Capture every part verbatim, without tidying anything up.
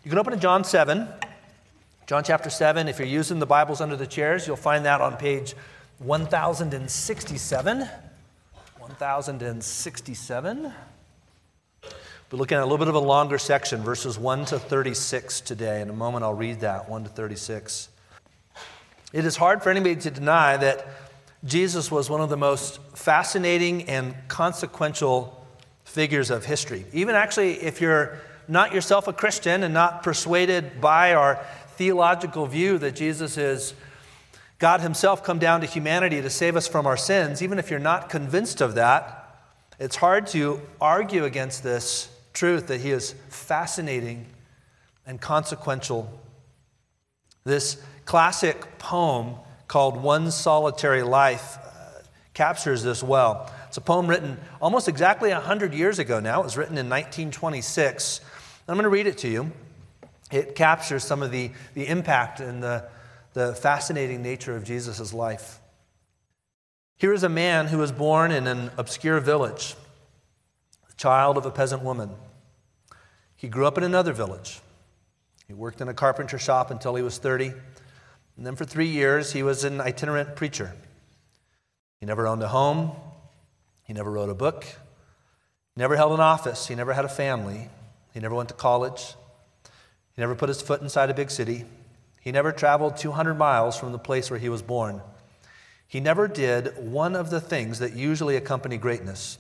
You can open to John seven. John chapter seven, if you're using the Bibles under the chairs, you'll find that on page one thousand sixty-seven. one thousand sixty-seven. We're looking at a little bit of a longer section, verses one to thirty-six today. In a moment, I'll read that, one to thirty-six. It is hard for anybody to deny that Jesus was one of the most fascinating and consequential figures of history. Even actually, if you're not yourself a Christian and not persuaded by our theological view that Jesus is God himself come down to humanity to save us from our sins, even if you're not convinced of that, it's hard to argue against this truth that he is fascinating and consequential. This classic poem called One Solitary Life uh, captures this well. It's a poem written almost exactly one hundred years ago now. It was written in nineteen twenty-six. I'm going to read it to you. It captures some of the, the impact and the, the fascinating nature of Jesus' life. Here is a man who was born in an obscure village, the child of a peasant woman. He grew up in another village. He worked in a carpenter shop until he was thirty. And then for three years, he was an itinerant preacher. He never owned a home. He never wrote a book. He never held an office. He never had a family. He never went to college. He never put his foot inside a big city. He never traveled two hundred miles from the place where he was born. He never did one of the things that usually accompany greatness.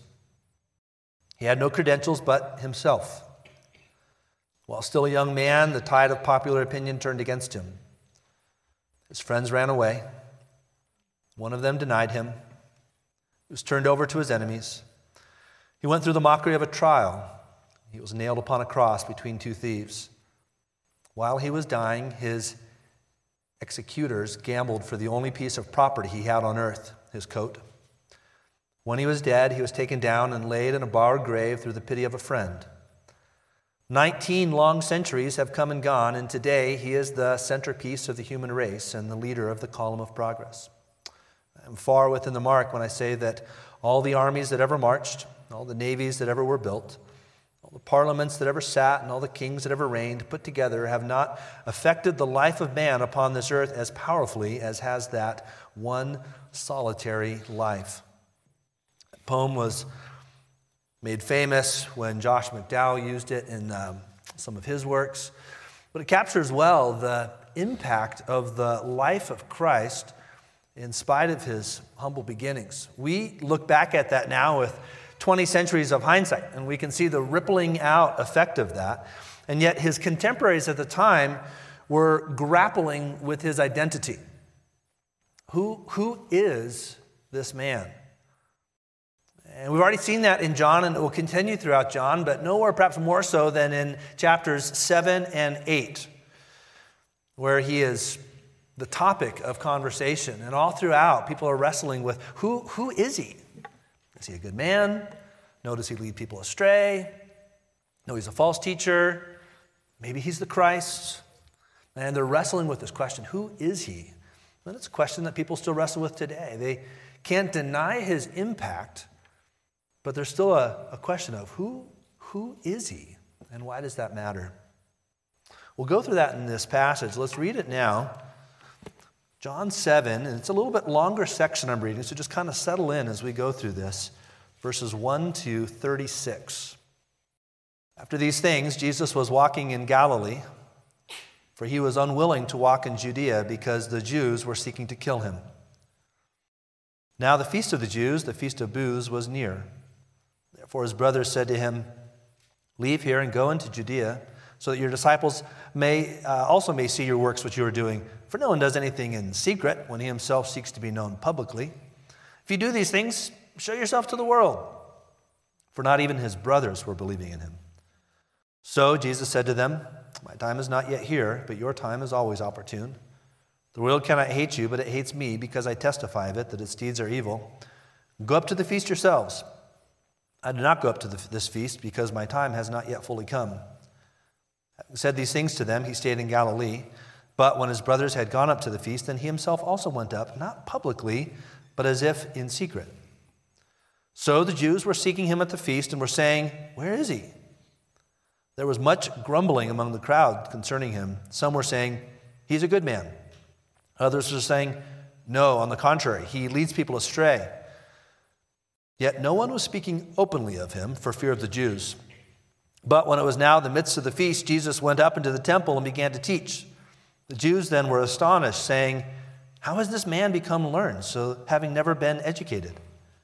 He had no credentials but himself. While still a young man, the tide of popular opinion turned against him. His friends ran away. One of them denied him. He was turned over to his enemies. He went through the mockery of a trial. He was nailed upon a cross between two thieves. While he was dying, his executors gambled for the only piece of property he had on earth, his coat. When he was dead, he was taken down and laid in a borrowed grave through the pity of a friend. Nineteen long centuries have come and gone, and today he is the centerpiece of the human race and the leader of the column of progress. I'm far within the mark when I say that all the armies that ever marched, all the navies that ever were built, all the parliaments that ever sat, and all the kings that ever reigned put together have not affected the life of man upon this earth as powerfully as has that one solitary life. The poem was made famous when Josh McDowell used it in um, some of his works, but it captures well the impact of the life of Christ in spite of his humble beginnings. We look back at that now with twenty centuries of hindsight, and we can see the rippling out effect of that. And yet his contemporaries at the time were grappling with his identity. Who, who is this man? And we've already seen that in John, and it will continue throughout John, but nowhere perhaps more so than in chapters seven and eight, where he is the topic of conversation. And all throughout, people are wrestling with who, who is he? Is he a good man? No, does he lead people astray? No, he's a false teacher. Maybe he's the Christ. And they're wrestling with this question, who is he? And it's a question that people still wrestle with today. They can't deny his impact, but there's still a, a question of who, who is he? And why does that matter? We'll go through that in this passage. Let's read it now. John seven, and it's a little bit longer section I'm reading, so just kind of settle in as we go through this. Verses one to thirty-six. After these things, Jesus was walking in Galilee, for he was unwilling to walk in Judea because the Jews were seeking to kill him. Now the feast of the Jews, the feast of booths, was near. Therefore his brothers said to him, "Leave here and go into Judea, so that your disciples may uh, also may see your works which you are doing. For no one does anything in secret when he himself seeks to be known publicly. If you do these things, show yourself to the world." For not even his brothers were believing in him. So Jesus said to them, "My time is not yet here, but your time is always opportune. The world cannot hate you, but it hates me because I testify of it, that its deeds are evil. Go up to the feast yourselves. I do not go up to the, this feast because my time has not yet fully come." Having said these things to them, he stayed in Galilee. But when his brothers had gone up to the feast, then he himself also went up, not publicly, but as if in secret. So the Jews were seeking him at the feast and were saying, "Where is he?" There was much grumbling among the crowd concerning him. Some were saying, "He's a good man." Others were saying, "No, on the contrary, he leads people astray." Yet no one was speaking openly of him for fear of the Jews. But when it was now the midst of the feast, Jesus went up into the temple and began to teach. The Jews then were astonished, saying, "How has this man become learned, so having never been educated?"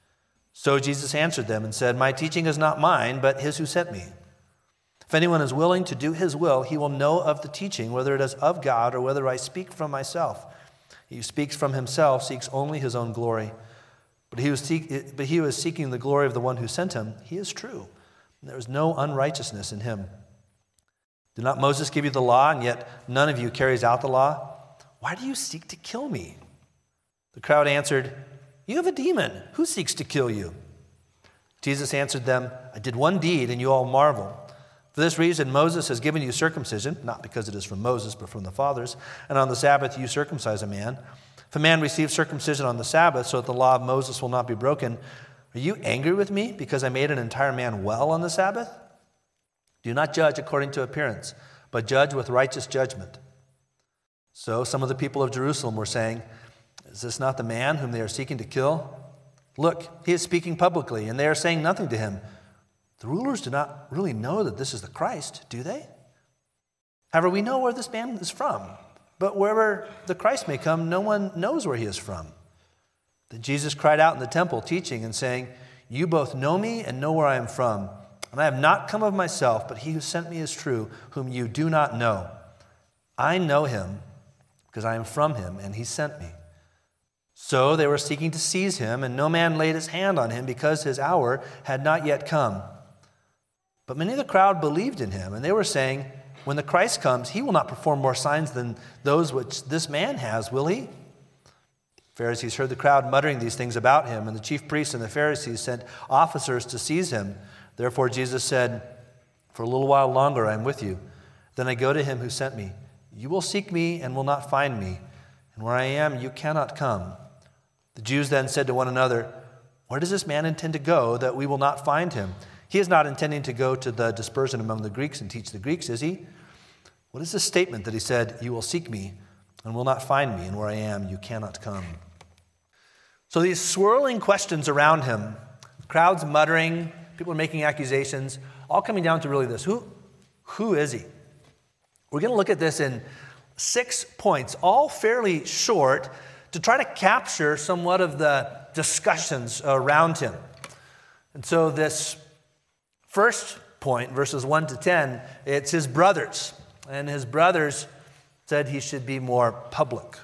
So Jesus answered them and said, "My teaching is not mine, but his who sent me. If anyone is willing to do his will, he will know of the teaching, whether it is of God or whether I speak from myself. He who speaks from himself seeks only his own glory. But he, who seek, but he who is seeking the glory of the one who sent him, he is true. And there is no unrighteousness in him. Did not Moses give you the law, and yet none of you carries out the law? Why do you seek to kill me?" The crowd answered, "You have a demon. Who seeks to kill you?" Jesus answered them, "I did one deed, and you all marvel. For this reason, Moses has given you circumcision, not because it is from Moses, but from the fathers, and on the Sabbath you circumcise a man. If a man receives circumcision on the Sabbath, so that the law of Moses will not be broken, are you angry with me because I made an entire man well on the Sabbath? Do not judge according to appearance, but judge with righteous judgment." So some of the people of Jerusalem were saying, "Is this not the man whom they are seeking to kill? Look, he is speaking publicly, and they are saying nothing to him. The rulers do not really know that this is the Christ, do they? However, we know where this man is from, but wherever the Christ may come, no one knows where he is from." Then Jesus cried out in the temple, teaching and saying, "You both know me and know where I am from, and I have not come of myself, but he who sent me is true, whom you do not know. I know him because I am from him, and he sent me." So they were seeking to seize him, and no man laid his hand on him because his hour had not yet come. But many of the crowd believed in him, and they were saying, "When the Christ comes, he will not perform more signs than those which this man has, will he?" Pharisees heard the crowd muttering these things about him, and the chief priests and the Pharisees sent officers to seize him. Therefore Jesus said, "For a little while longer I am with you. Then I go to him who sent me. You will seek me and will not find me, and where I am you cannot come." The Jews then said to one another, "Where does this man intend to go that we will not find him? He is not intending to go to the dispersion among the Greeks and teach the Greeks, is he? What is this statement that he said, 'You will seek me and will not find me, and where I am you cannot come'?" So these swirling questions around him, crowds muttering, people are making accusations, all coming down to really this: who, who is he? We're going to look at this in six points, all fairly short, to try to capture somewhat of the discussions around him. And so this first point, verses one to ten, it's his brothers. And his brothers said he should be more public.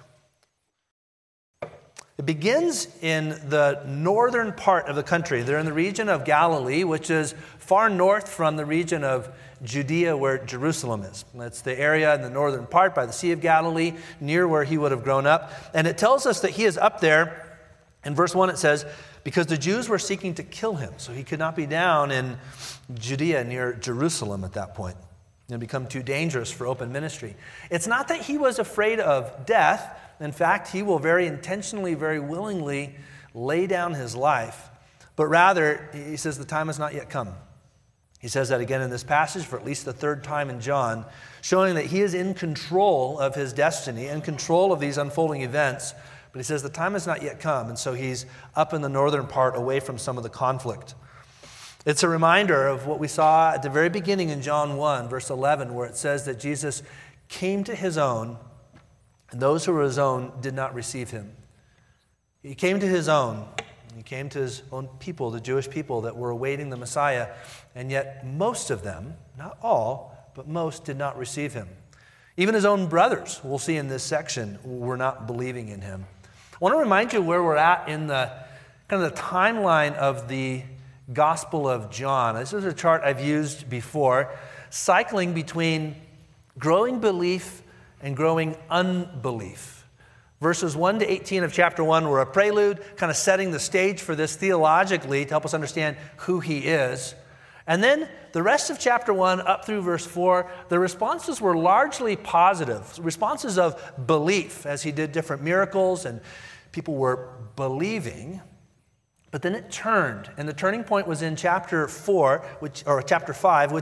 It begins in the northern part of the country. They're in the region of Galilee, which is far north from the region of Judea where Jerusalem is. That's the area in the northern part by the Sea of Galilee, near where he would have grown up. And it tells us that he is up there. In verse one it says, because the Jews were seeking to kill him. So he could not be down in Judea near Jerusalem at that point. It had become too dangerous for open ministry. It's not that he was afraid of death. In fact, he will very intentionally, very willingly lay down his life. But rather, he says the time has not yet come. He says that again in this passage for at least the third time in John, showing that he is in control of his destiny, in control of these unfolding events. But he says the time has not yet come, and so he's up in the northern part away from some of the conflict. It's a reminder of what we saw at the very beginning in John one, verse eleven, where it says that Jesus came to his own, and those who were his own did not receive him. He came to his own. He came to his own people, the Jewish people that were awaiting the Messiah, and yet most of them, not all, but most did not receive him. Even his own brothers, we'll see in this section, were not believing in him. I want to remind you where we're at in the kind of the timeline of the Gospel of John. This is a chart I've used before, cycling between growing belief and growing unbelief. Verses one to eighteen of chapter one were a prelude, kind of setting the stage for this theologically to help us understand who he is. And then the rest of chapter one up through verse four, the responses were largely positive, responses of belief as he did different miracles and people were believing. But then it turned, and the turning point was in chapter four, which or chapter five, which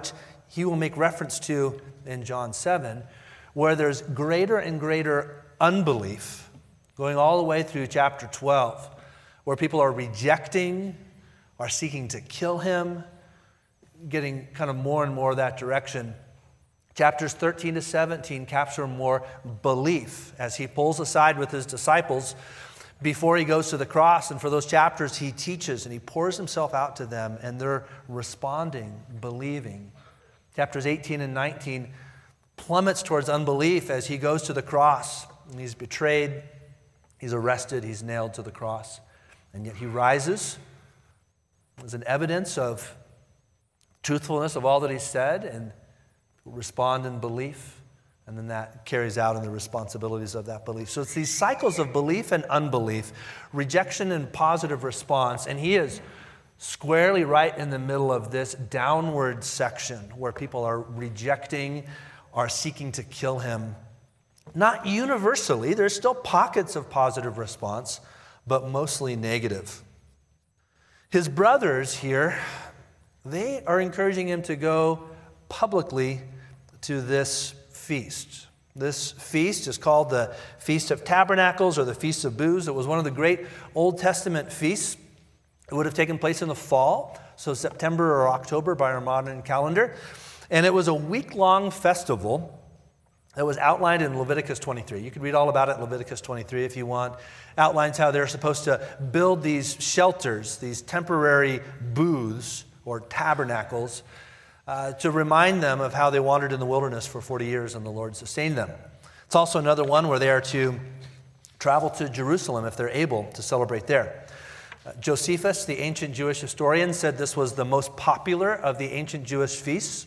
he will make reference to in John seven, where there's greater and greater unbelief, going all the way through chapter twelve, where people are rejecting, are seeking to kill him, getting kind of more and more that direction. Chapters thirteen to seventeen capture more belief as he pulls aside with his disciples before he goes to the cross. And for those chapters, he teaches and he pours himself out to them, and they're responding, believing. Chapters eighteen and nineteen plummets towards unbelief as he goes to the cross, and he's betrayed, he's arrested, he's nailed to the cross. And yet he rises as an evidence of truthfulness of all that he said, and respond in belief, and then that carries out in the responsibilities of that belief. So it's these cycles of belief and unbelief, rejection and positive response, and he is squarely right in the middle of this downward section where people are rejecting, are seeking to kill him. Not universally, there's still pockets of positive response, but mostly negative. His brothers here, they are encouraging him to go publicly to this feast. This feast is called the Feast of Tabernacles or the Feast of Booths. It was one of the great Old Testament feasts. It would have taken place in the fall, so September or October by our modern calendar. And it was a week-long festival that was outlined in Leviticus twenty-three. You can read all about it in Leviticus twenty-three if you want. Outlines how they're supposed to build these shelters, these temporary booths or tabernacles, uh, to remind them of how they wandered in the wilderness for forty years and the Lord sustained them. It's also another one where they are to travel to Jerusalem if they're able to celebrate there. Uh, Josephus, the ancient Jewish historian, said this was the most popular of the ancient Jewish feasts.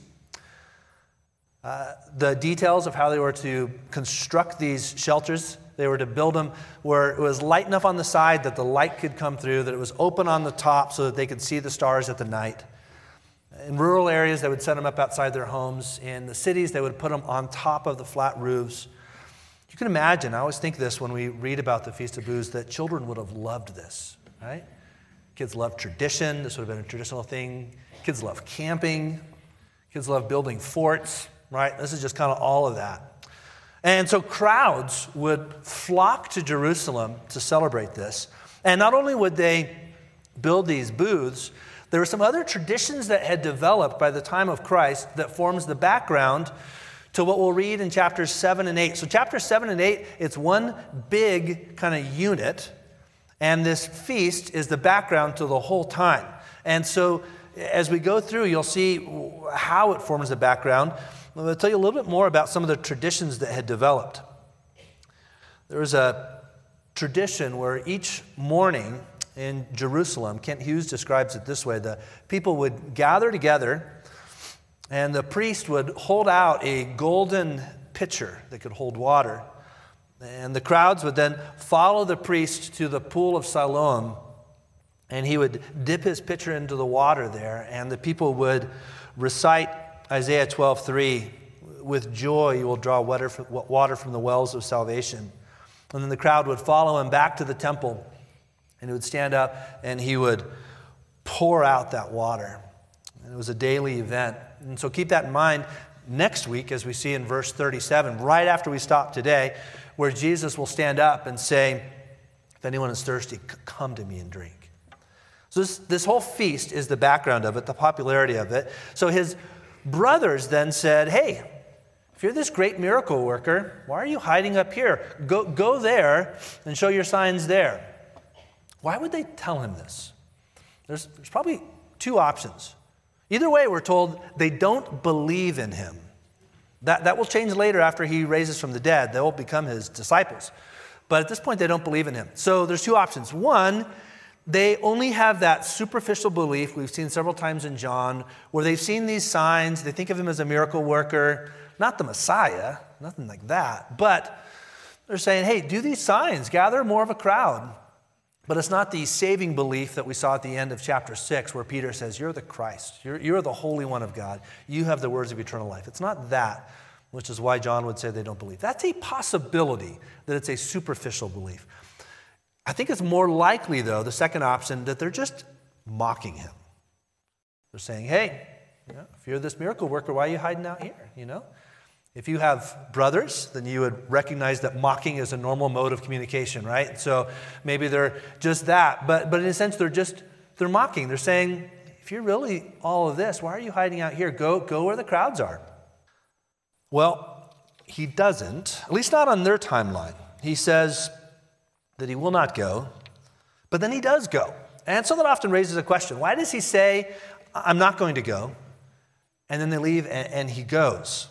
Uh, the details of how they were to construct these shelters, they were to build them where it was light enough on the side that the light could come through, that it was open on the top so that they could see the stars at the night. In rural areas, they would set them up outside their homes. In the cities, they would put them on top of the flat roofs. You can imagine, I always think this when we read about the Feast of Booths, that children would have loved this, right? Kids love tradition. This would have been a traditional thing. Kids love camping. Kids love building forts, right? This is just kind of all of that. And so crowds would flock to Jerusalem to celebrate this. And not only would they build these booths, there were some other traditions that had developed by the time of Christ that forms the background to what we'll read in chapters seven and eight. So chapters seven and eight, it's one big kind of unit, and this feast is the background to the whole time. And so as we go through, you'll see how it forms the background. I'll tell you a little bit more about some of the traditions that had developed. There was a tradition where each morning in Jerusalem, Kent Hughes describes it this way: the people would gather together, and the priest would hold out a golden pitcher that could hold water. And the crowds would then follow the priest to the pool of Siloam, and he would dip his pitcher into the water there, and the people would recite Isaiah twelve three, "With joy you will draw water from the wells of salvation." And then the crowd would follow him back to the temple, and he would stand up and he would pour out that water. And it was a daily event. And so keep that in mind next week as we see in verse thirty-seven, right after we stop today, where Jesus will stand up and say, "If anyone is thirsty, come to me and drink." So this, this whole feast is the background of it, the popularity of it. So his brothers then said, "Hey, if you're this great miracle worker, why are you hiding up here? Go, go there and show your signs there." Why would they tell him this? There's, there's probably two options. Either way, we're told they don't believe in him. That, that will change later after he raises from the dead. They'll become his disciples. But at this point, they don't believe in him. So there's two options. One, they only have that superficial belief we've seen several times in John, where they've seen these signs. They think of him as a miracle worker, not the Messiah, nothing like that. But they're saying, hey, do these signs, gather more of a crowd. But it's not the saving belief that we saw at the end of chapter six, where Peter says, "You're the Christ. You're, you're the Holy One of God. You have the words of eternal life." It's not that, which is why John would say they don't believe. That's a possibility that it's a superficial belief. I think it's more likely, though, the second option, that they're just mocking him. They're saying, "Hey, You know, if you're this miracle worker, why are you hiding out here? You know, if you have brothers, then you would recognize that mocking is a normal mode of communication, right? So maybe they're just that, but but in a sense, they're just they're mocking. They're saying, if you're really all of this, why are you hiding out here? Go go where the crowds are. Well, he doesn't, at least not on their timeline. He says that he will not go, but then he does go. And so that often raises a question. Why does he say, I'm not going to go? And then they leave and, and he goes.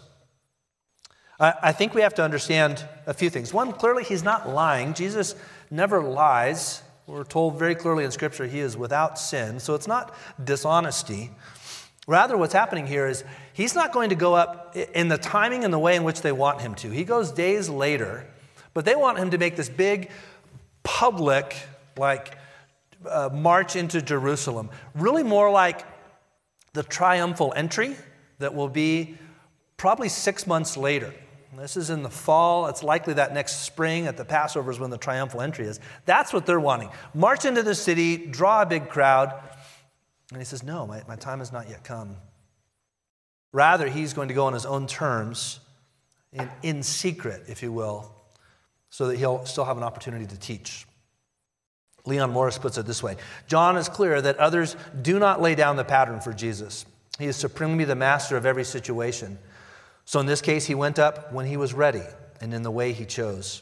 I, I think we have to understand a few things. One, clearly he's not lying. Jesus never lies. We're told very clearly in Scripture he is without sin. So it's not dishonesty. Rather, what's happening here is he's not going to go up in the timing and the way in which they want him to. He goes days later, but they want him to make this big public, like, uh, march into Jerusalem. Really more like the triumphal entry that will be probably six months later. This is in the fall. It's likely that next spring at the Passover is when the triumphal entry is. That's what they're wanting. March into the city, draw a big crowd. And he says, no, my, my time has not yet come. Rather, he's going to go on his own terms, in, in secret, if you will, so that he'll still have an opportunity to teach. Leon Morris puts it this way. John is clear that others do not lay down the pattern for Jesus. He is supremely the master of every situation. So in this case, he went up when he was ready and in the way he chose.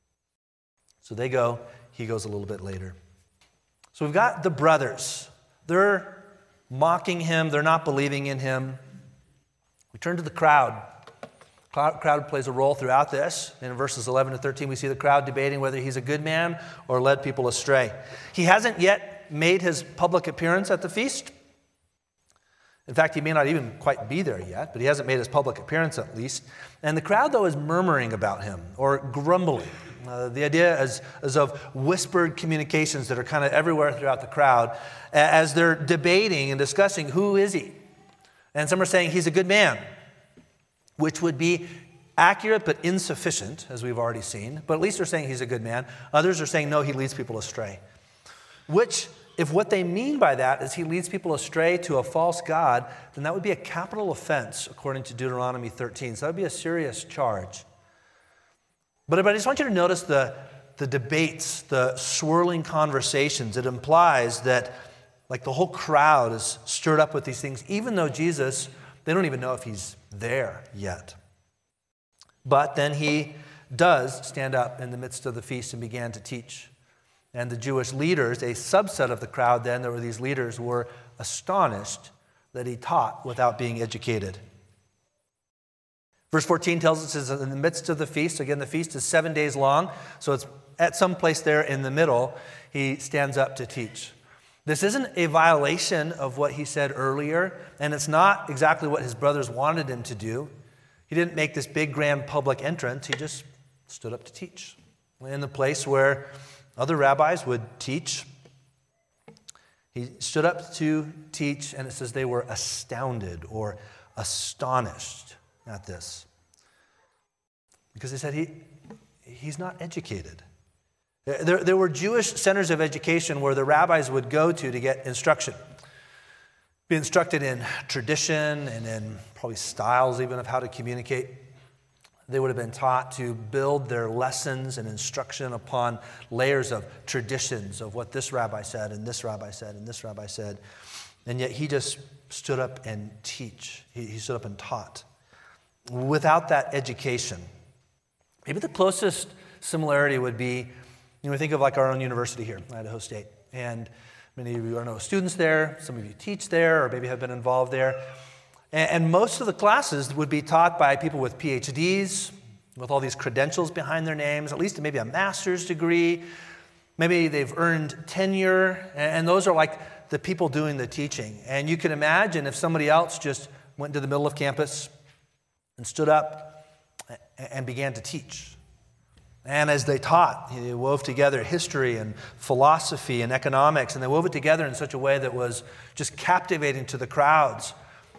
So they go, he goes a little bit later. So we've got the brothers. They're mocking him. They're not believing in him. We turn to the crowd. The crowd plays a role throughout this. In verses eleven to thirteen, we see the crowd debating whether he's a good man or led people astray. He hasn't yet made his public appearance at the feast. In fact, he may not even quite be there yet, but he hasn't made his public appearance at least. And the crowd, though, is murmuring about him or grumbling. Uh, the idea is, is of whispered communications that are kind of everywhere throughout the crowd as they're debating and discussing who is he. And some are saying he's a good man, which would be accurate but insufficient, as we've already seen. But at least they're saying he's a good man. Others are saying, no, he leads people astray. Which, if what they mean by that is he leads people astray to a false god, then that would be a capital offense, according to Deuteronomy thirteen. So that would be a serious charge. But, but I just want you to notice the, the debates, the swirling conversations. It implies that, like, the whole crowd is stirred up with these things, even though Jesus, they don't even know if he's there yet. But then he does stand up in the midst of the feast and began to teach. And the Jewish leaders, a subset of the crowd then, there were these leaders, were astonished that he taught without being educated. Verse fourteen tells us it's in the midst of the feast. Again, the feast is seven days long, so it's at some place there in the middle, he stands up to teach. This isn't a violation of what he said earlier, and it's not exactly what his brothers wanted him to do. He didn't make this big, grand public entrance. He just stood up to teach in the place where other rabbis would teach. He stood up to teach, and it says they were astounded or astonished at this. Because they said he he's not educated. There, there were Jewish centers of education where the rabbis would go to to get instruction. Be instructed in tradition and in probably styles even of how to communicate. They would have been taught to build their lessons and instruction upon layers of traditions of what this rabbi said and this rabbi said and this rabbi said. And yet he just stood up and teach. He, he stood up and taught. Without that education. Maybe the closest similarity would be, you know, think of like our own university here, Idaho State. And many of you are no students there. Some of you teach there or maybe have been involved there. And most of the classes would be taught by people with P H Ds, with all these credentials behind their names, at least maybe a master's degree. Maybe they've earned tenure, and those are like the people doing the teaching. And you can imagine if somebody else just went to the middle of campus and stood up and began to teach. And as they taught, they wove together history and philosophy and economics, and they wove it together in such a way that was just captivating to the crowds.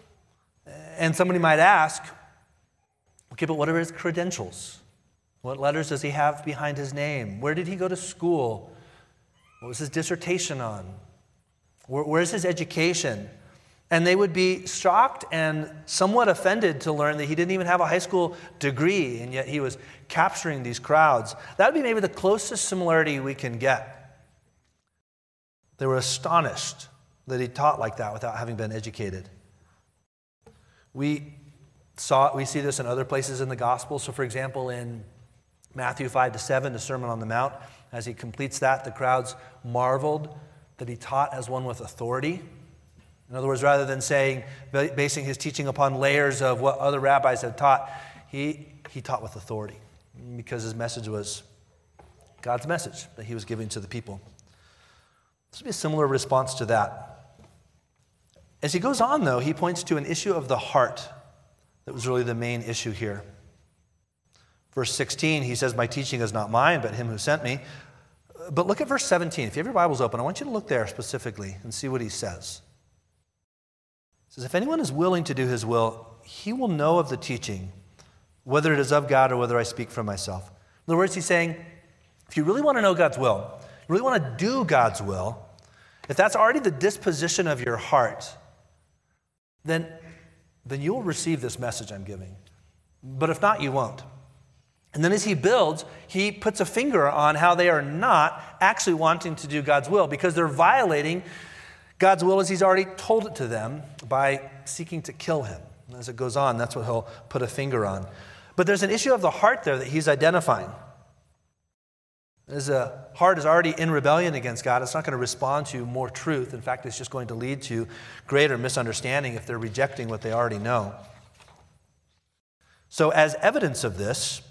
And somebody might ask, okay, but what are his credentials? What letters does he have behind his name? Where did he go to school? What was his dissertation on? Where, where's his education? And they would be shocked and somewhat offended to learn that he didn't even have a high school degree, and yet he was capturing these crowds. That would be maybe the closest similarity we can get. They were astonished that he taught like that without having been educated. We saw we see this in other places in the gospel. So, for example, in Matthew five to seven, the Sermon on the Mount, as he completes that, the crowds marveled that he taught as one with authority. In other words, rather than saying, basing his teaching upon layers of what other rabbis had taught, he, he taught with authority because his message was God's message that he was giving to the people. This would be a similar response to that. As he goes on, though, he points to an issue of the heart that was really the main issue here. Verse sixteen, he says, my teaching is not mine, but him who sent me. But look at verse seventeen. If you have your Bibles open, I want you to look there specifically and see what he says. He says, if anyone is willing to do his will, he will know of the teaching, whether it is of God or whether I speak from myself. In other words, he's saying, if you really want to know God's will, you really want to do God's will, if that's already the disposition of your heart, then, then you'll receive this message I'm giving. But if not, you won't. And then as he builds, he puts a finger on how they are not actually wanting to do God's will because they're violating God's will as he's already told it to them by seeking to kill him. And as it goes on, that's what he'll put a finger on. But there's an issue of the heart there that he's identifying. As a heart is already in rebellion against God, it's not going to respond to more truth. In fact, it's just going to lead to greater misunderstanding if they're rejecting what they already know. So as evidence of this,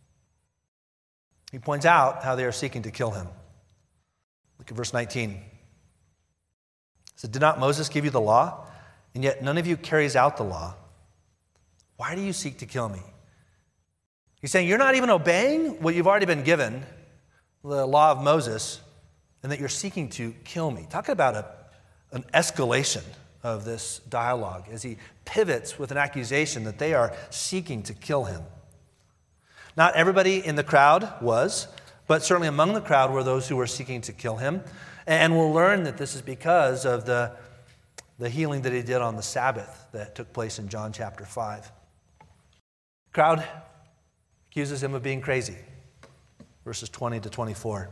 he points out how they are seeking to kill him. Look at verse nineteen. He said, did not Moses give you the law? And yet none of you carries out the law. Why do you seek to kill me? He's saying you're not even obeying what you've already been given, the law of Moses, and that you're seeking to kill me. Talk about a, an escalation of this dialogue as he pivots with an accusation that they are seeking to kill him. Not everybody in the crowd was, but certainly among the crowd were those who were seeking to kill him. And we'll learn that this is because of the, the healing that he did on the Sabbath that took place in John chapter five. The crowd accuses him of being crazy, verses twenty to twenty-four.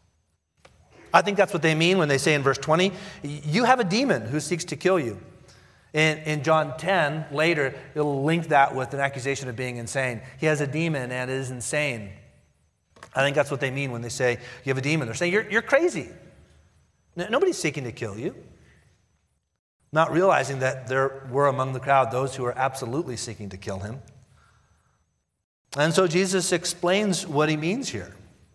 I think that's what they mean when they say in verse twenty, you have a demon who seeks to kill you. In, in John ten, later, it'll link that with an accusation of being insane. He has a demon and is insane. I think that's what they mean when they say you have a demon. They're saying you're, you're crazy. Nobody's seeking to kill you. Not realizing that there were among the crowd those who were absolutely seeking to kill him. And so Jesus explains what he means here.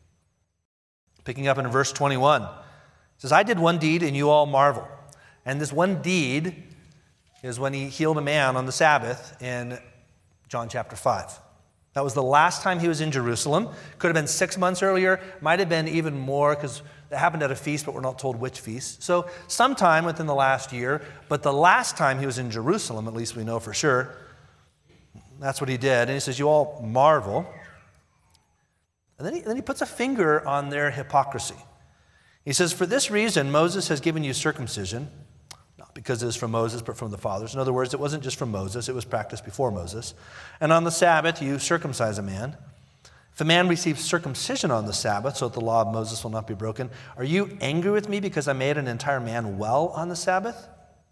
Picking up in verse twenty-one. He says, I did one deed and you all marvel. And this one deed is when he healed a man on the Sabbath in John chapter five. That was the last time he was in Jerusalem. Could have been six months earlier. Might have been even more because it happened at a feast, but we're not told which feast. So sometime within the last year. But the last time he was in Jerusalem, at least we know for sure, that's what he did. And he says, you all marvel. And then he, then he puts a finger on their hypocrisy. He says, for this reason, Moses has given you circumcision, not because it is from Moses, but from the fathers. In other words, it wasn't just from Moses, it was practiced before Moses. And on the Sabbath, you circumcise a man. If a man receives circumcision on the Sabbath, so that the law of Moses will not be broken, are you angry with me because I made an entire man well on the Sabbath?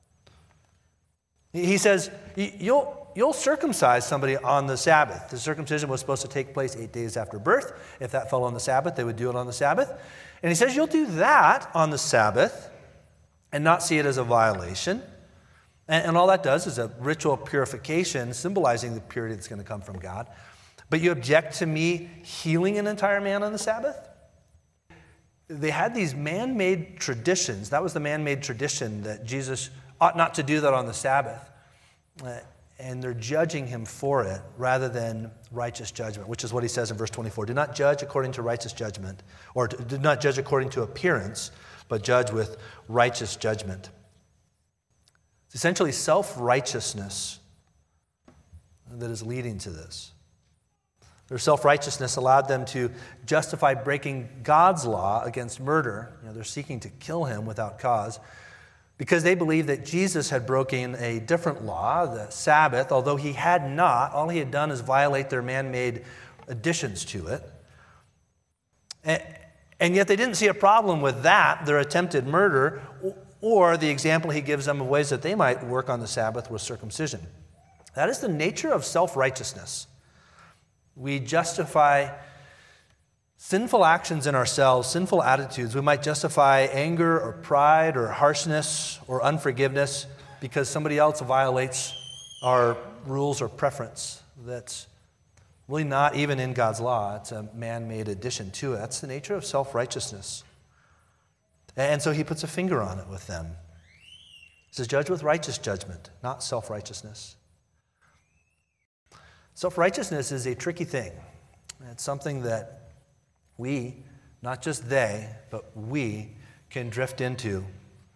He says, you'll, you'll circumcise somebody on the Sabbath. The circumcision was supposed to take place eight days after birth. If that fell on the Sabbath, they would do it on the Sabbath. And he says, you'll do that on the Sabbath and not see it as a violation. And, and all that does is a ritual purification symbolizing the purity that's going to come from God. But you object to me healing an entire man on the Sabbath? They had these man-made traditions. That was the man-made tradition that Jesus ought not to do that on the Sabbath. Uh, and they're judging him for it rather than righteous judgment, which is what he says in verse twenty-four. Do not judge according to righteous judgment, or do not judge according to appearance, but judge with righteous judgment. It's essentially self-righteousness that is leading to this. Their self-righteousness allowed them to justify breaking God's law against murder. You know, they're seeking to kill him without cause. because they believed that Jesus had broken a different law, the Sabbath, although he had not. All he had done is violate their man-made additions to it. And, and yet they didn't see a problem with that, their attempted murder, or the example he gives them of ways that they might work on the Sabbath with circumcision. That is the nature of self-righteousness. We justify sinful actions in ourselves, sinful attitudes. We might justify anger or pride or harshness or unforgiveness because somebody else violates our rules or preference. That's really not even in God's law. It's a man-made addition to it. That's the nature of self-righteousness. And so he puts a finger on it with them. He says, judge with righteous judgment, not self-righteousness. Self-righteousness is a tricky thing. It's something that we, not just they, but we can drift into.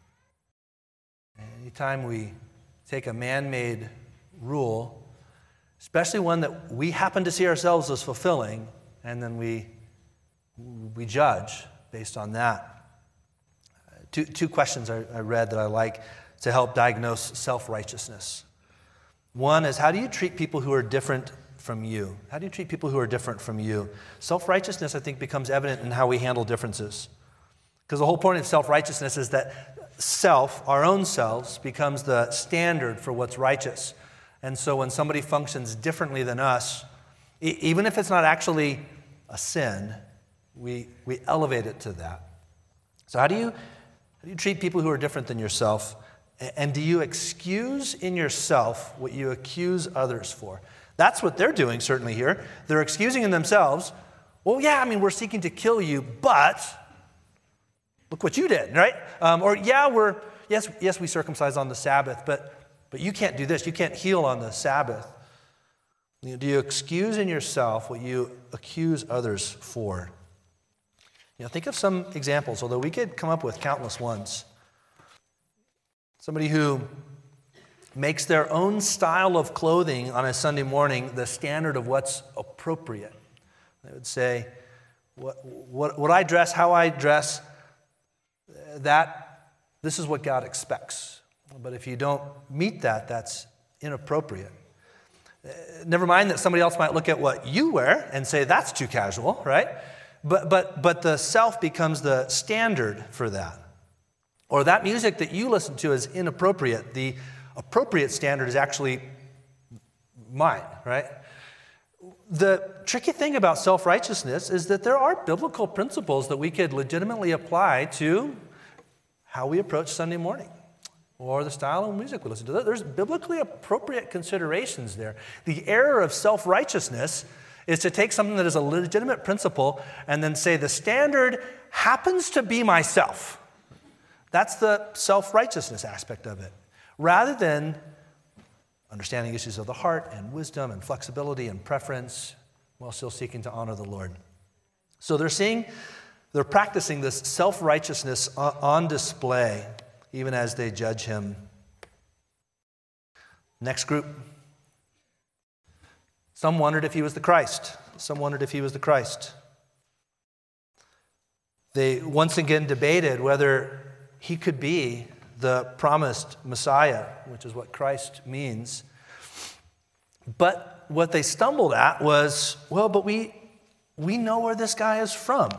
Anytime we take a man-made rule, especially one that we happen to see ourselves as fulfilling, and then we, we judge based on that. Two, two questions I, I read that I like to help diagnose self-righteousness. One is, how do you treat people who are different from you? How do you treat people who are different from you? Self-righteousness, I think, becomes evident in how we handle differences. Because the whole point of self-righteousness is that self, our own selves, becomes the standard for what's righteous. And so when somebody functions differently than us, e- even if it's not actually a sin, we, we elevate it to that. So how do you, how do you treat people who are different than yourself? And do you excuse in yourself what you accuse others for? That's what they're doing, certainly here. They're excusing in themselves, well, yeah, I mean, we're seeking to kill you, but look what you did, right? Um, or, yeah, we're, yes, yes, we circumcise on the Sabbath, but, but you can't do this. You can't heal on the Sabbath. You know, do you excuse in yourself what you accuse others for? You know, think of some examples, although we could come up with countless ones. Somebody who makes their own style of clothing on a Sunday morning the standard of what's appropriate. They would say, what, what, what I dress, how I dress, that, this is what God expects. But if you don't meet that, that's inappropriate. Never mind that somebody else might look at what you wear and say, that's too casual, right? But, but, but the self becomes the standard for that. Or that music that you listen to is inappropriate. The appropriate standard is actually mine, right? The tricky thing about self-righteousness is that there are biblical principles that we could legitimately apply to how we approach Sunday morning or the style of music we listen to. There's biblically appropriate considerations there. The error of self-righteousness is to take something that is a legitimate principle and then say the standard happens to be myself. That's the self-righteousness aspect of it. Rather than understanding issues of the heart and wisdom and flexibility and preference while still seeking to honor the Lord. So they're seeing, they're practicing this self-righteousness on display even as they judge him. Next group. Some wondered if he was the Christ. Some wondered if he was the Christ. They once again debated whether he could be the promised Messiah, which is what Christ means. But what they stumbled at was, well, but we we know where this guy is from.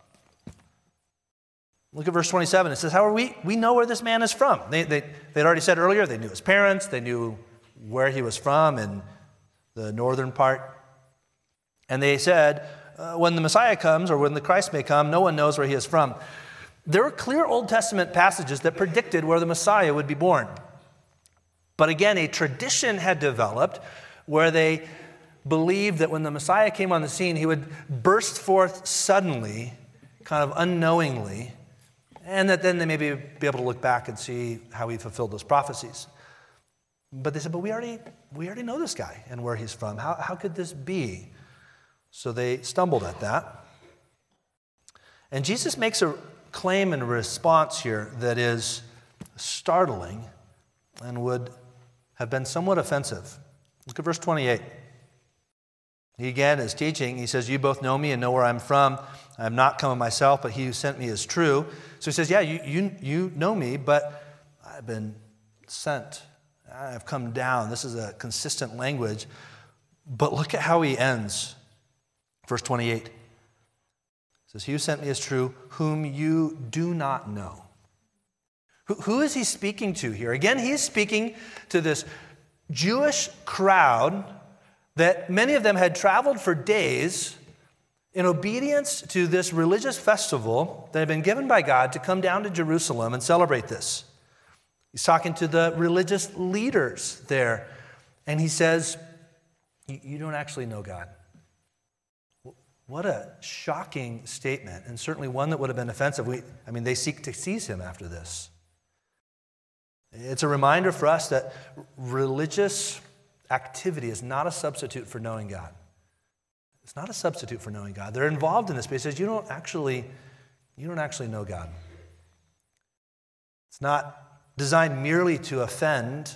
Look at verse twenty-seven. It says, how are we? We know where this man is from. They, they, they'd already said earlier, they knew his parents, they knew where he was from in the northern part. And they said, uh, when the Messiah comes, or when the Christ may come, no one knows where he is from. There were clear Old Testament passages that predicted where the Messiah would be born. But again, a tradition had developed where they believed that when the Messiah came on the scene, he would burst forth suddenly, kind of unknowingly, and that then they maybe be able to look back and see how he fulfilled those prophecies. But they said, but we already we already know this guy and where he's from. How, how could this be? So they stumbled at that. And Jesus makes a claim and response here that is startling and would have been somewhat offensive. Look at verse twenty-eight. He again is teaching. He says, you both know me and know where I'm from. I am not come of myself, but he who sent me is true. So he says, yeah, you you, you know me, but, I've been sent. I've come down. This is a consistent language. But look at how he ends. Verse twenty-eight. It says, he who sent me is true, whom you do not know. Who, who is he speaking to here? Again, he's speaking to this Jewish crowd that many of them had traveled for days in obedience to this religious festival that had been given by God to come down to Jerusalem and celebrate this. He's talking to the religious leaders there, and he says, you don't actually know God. What a shocking statement, and certainly one that would have been offensive. We, I mean, they seek to seize him after this. It's a reminder for us that religious activity is not a substitute for knowing God. It's not a substitute for knowing God. They're involved in this, but he says, you don't actually, you don't actually know God. It's not designed merely to offend.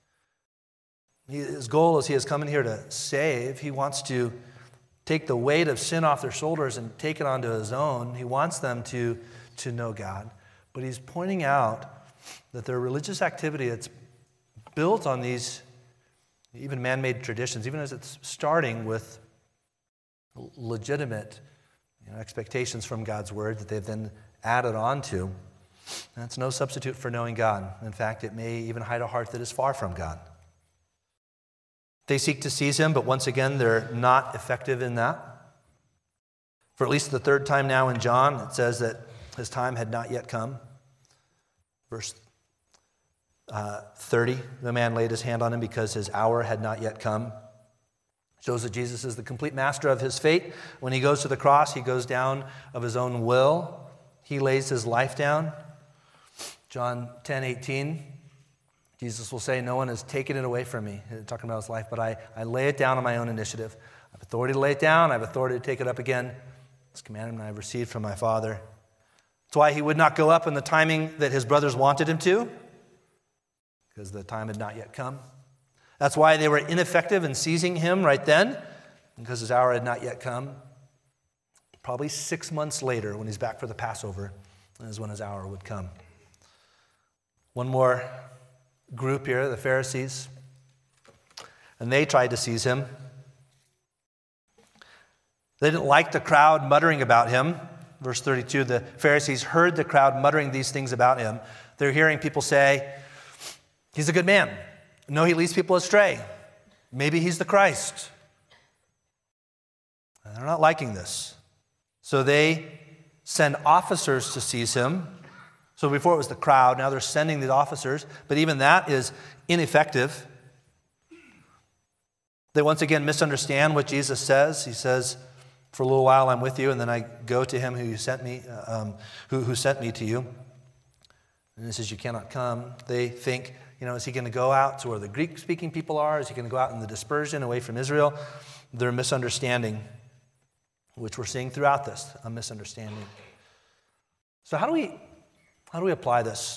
His goal is he has come in here to save. He wants to take the weight of sin off their shoulders and take it onto his own. He wants them to, to know God. But he's pointing out that their religious activity that's built on these even man-made traditions, even as it's starting with legitimate you know, expectations from God's word that they've then added on to, that's no substitute for knowing God. In fact, it may even hide a heart that is far from God. They seek to seize him, but once again, they're not effective in that. For at least the third time now in John, it says that his time had not yet come. Verse uh, thirty, the man laid his hand on him because his hour had not yet come. Shows that Jesus is the complete master of his fate. When he goes to the cross, he goes down of his own will. He lays his life down. John ten eighteen, Jesus will say, no one has taken it away from me, talking about his life, but I, I lay it down on my own initiative. I have authority to lay it down. I have authority to take it up again. This commandment I have received from my Father. That's why he would not go up in the timing that his brothers wanted him to, because the time had not yet come. That's why they were ineffective in seizing him right then, because his hour had not yet come. Probably six months later, when he's back for the Passover, is when his hour would come. One more group here, the Pharisees, and they tried to seize him. They didn't like the crowd muttering about him. Verse thirty-two, the Pharisees heard the crowd muttering these things about him. They're hearing people say, he's a good man. No, he leads people astray. Maybe he's the Christ. And they're not liking this. So they send officers to seize him. So before it was the crowd, now they're sending the officers, but even that is ineffective. They once again misunderstand what Jesus says. He says, for a little while I'm with you, and then I go to him who sent me, um, who, who sent me to you. And he says, you cannot come. They think, you know, is he going to go out to where the Greek-speaking people are? Is he going to go out in the dispersion away from Israel? They're misunderstanding, which we're seeing throughout this, a misunderstanding. So how do we, how do we apply this?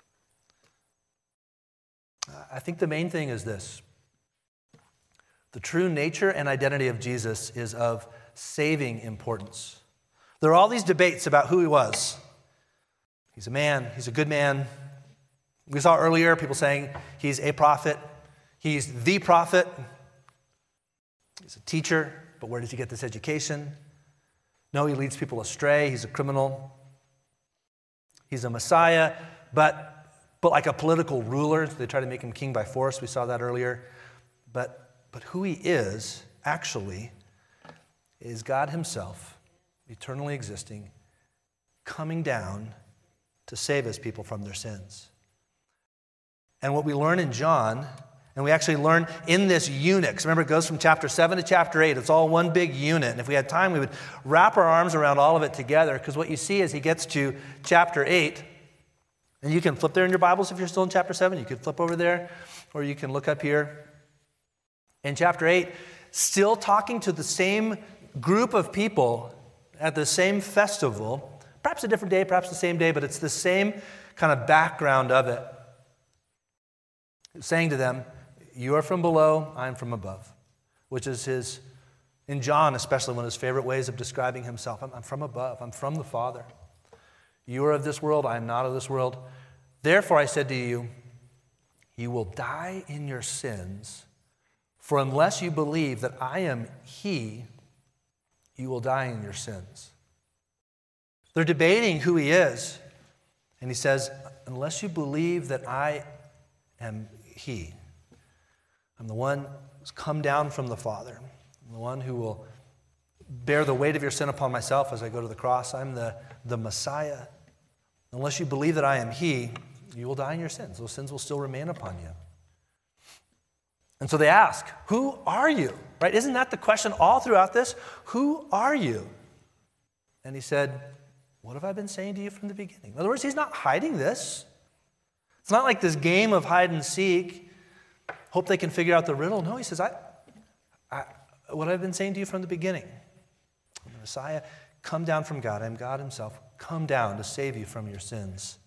I think the main thing is this. The true nature and identity of Jesus is of saving importance. There are all these debates about who he was. He's a man. He's a good man. We saw earlier people saying he's a prophet. He's the prophet. He's a teacher, but where does he get this education? No, he leads people astray. He's a criminal. He's a Messiah, but, but like a political ruler. They try to make him king by force. We saw that earlier. But, but who he is, actually, is God himself, eternally existing, coming down to save his people from their sins. And what we learn in John, and we actually learn in this unit, because remember it goes from chapter seven to chapter eight, it's all one big unit. And if we had time, we would wrap our arms around all of it together, because what you see is he gets to chapter eight, and you can flip there in your Bibles if you're still in chapter seven, you could flip over there, or you can look up here. In chapter eight, still talking to the same group of people at the same festival, perhaps a different day, perhaps the same day, but it's the same kind of background of it. Saying to them, you are from below, I am from above, which is his, in John especially, one of his favorite ways of describing himself. I'm, I'm from above, I'm from the Father. You are of this world, I am not of this world. Therefore I said to you, you will die in your sins, for unless you believe that I am he, you will die in your sins. They're debating who he is. And he says, unless you believe that I am he, I'm the one who's come down from the Father. I'm the one who will bear the weight of your sin upon myself as I go to the cross. I'm the, the Messiah. Unless you believe that I am he, you will die in your sins. Those sins will still remain upon you. And so they ask, who are you? Right? Isn't that the question all throughout this? Who are you? And he said, what have I been saying to you from the beginning? In other words, he's not hiding this. It's not like this game of hide and seek. Hope they can figure out the riddle. No, he says, I, I what I've been saying to you from the beginning. I'm the Messiah, come down from God. I'm God himself. Come down to save you from your sins.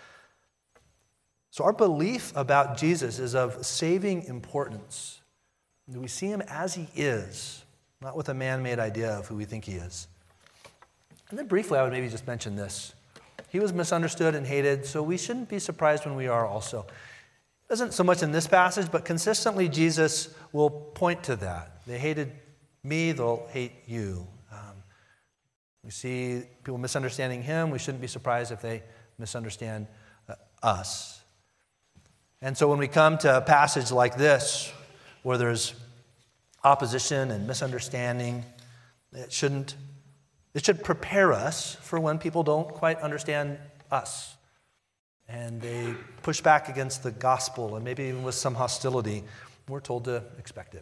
So our belief about Jesus is of saving importance. We see him as he is, not with a man-made idea of who we think he is. And then briefly, I would maybe just mention this. He was misunderstood and hated, so we shouldn't be surprised when we are also. It isn't so much in this passage, but consistently Jesus will point to that. They hated me, they'll hate you. Um, we see people misunderstanding him. We shouldn't be surprised if they misunderstand uh, us. And so when we come to a passage like this, where there's opposition and misunderstanding, it shouldn't, it should prepare us for when people don't quite understand us. And they push back against the gospel, and maybe even with some hostility. We're told to expect it.